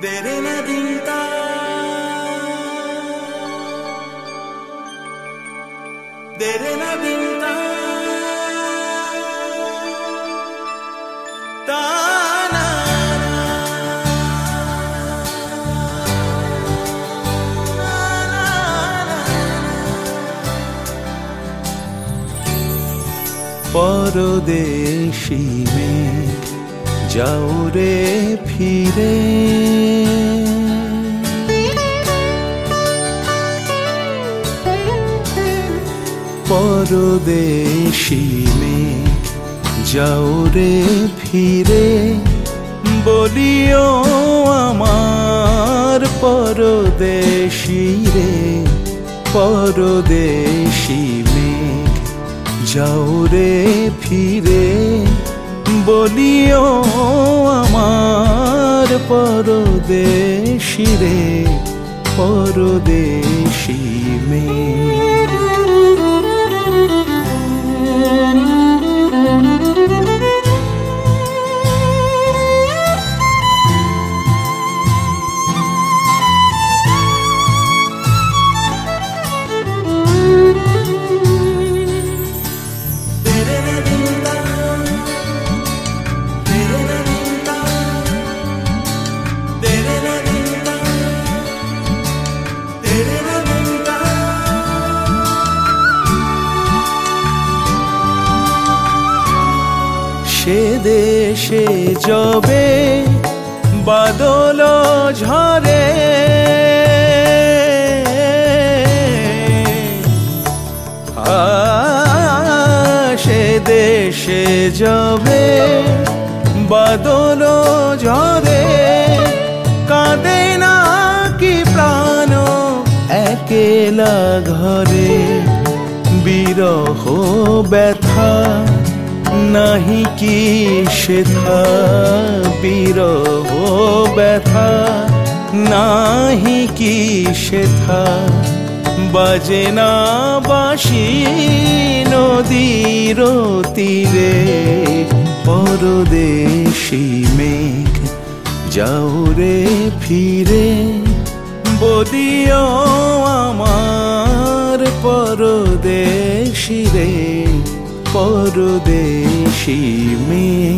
तेरे न दिनता तेरे न दिनता ताना परदेशी में जाओ रे फिरे परदेशी में जाओ रे फिरे बोलियो आमार परदेशी रे परदेशी में जाओ रे फिरे बोलियो आमार परदेशी रे परदेशी में সে দেশে যবে বাদল ঝরে সে দেশে যবে বাদল ঝরে কাঁদে না কি প্রাণ একেলা ঘরে বিরহ ব্যথা নাহি কি সেথা বিরহ ব্যথা নাহি কি সেথা বাজে না বাঁশি নদীর তীরে পরদেশি মেঘ যাও রে ফিরে বলিও আমার পরদেশি রে परदेशी में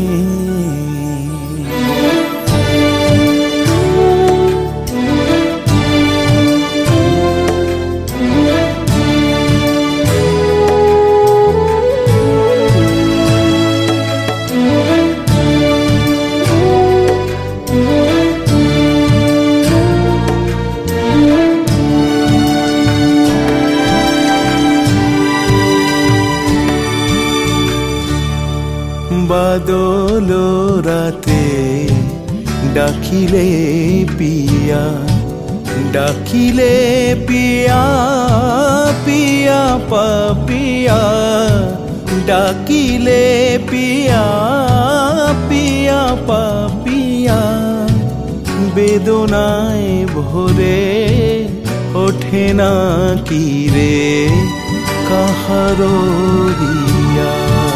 বাদল রাতে ডাকিলে পিয়া ডাকিলে পিয়া পিয়া পাপিয়া ডাকিলে পিয়া পিয়া পাপিয়া বেদনায় ভরে ওঠে না কি রে কাহারো হিয়া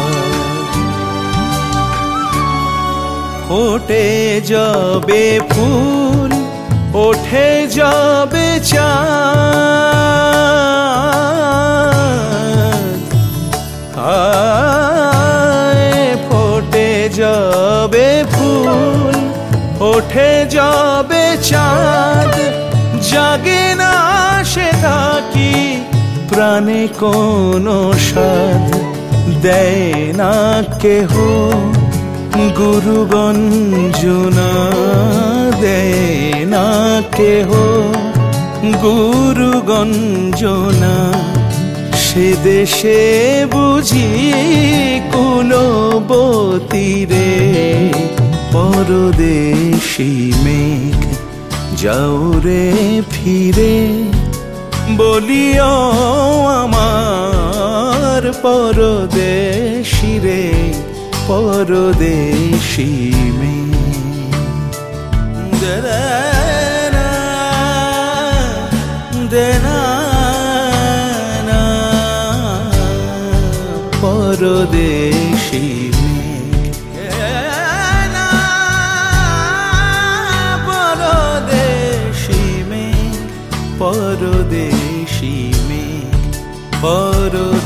ওঠে যাবে ফুল ওঠে যাবে চাঁদ ফোটে যাবে ফুল ওঠে যাবে চাঁদ জাগে না সে থাকি প্রাণে কোনো স্বাদ দেয় না কেহ গুরু গঞ্জনা দেয় না কেহ গুরু গঞ্জনা সে দেশে বুঝি কুলবতী রে পরদেশি মেঘ যাও রে ফিরে বলিও আমার পরদেশি রে परदेशी में देना देना परदेशी में परदेशी পরদেশি মেঘ, পরদেশি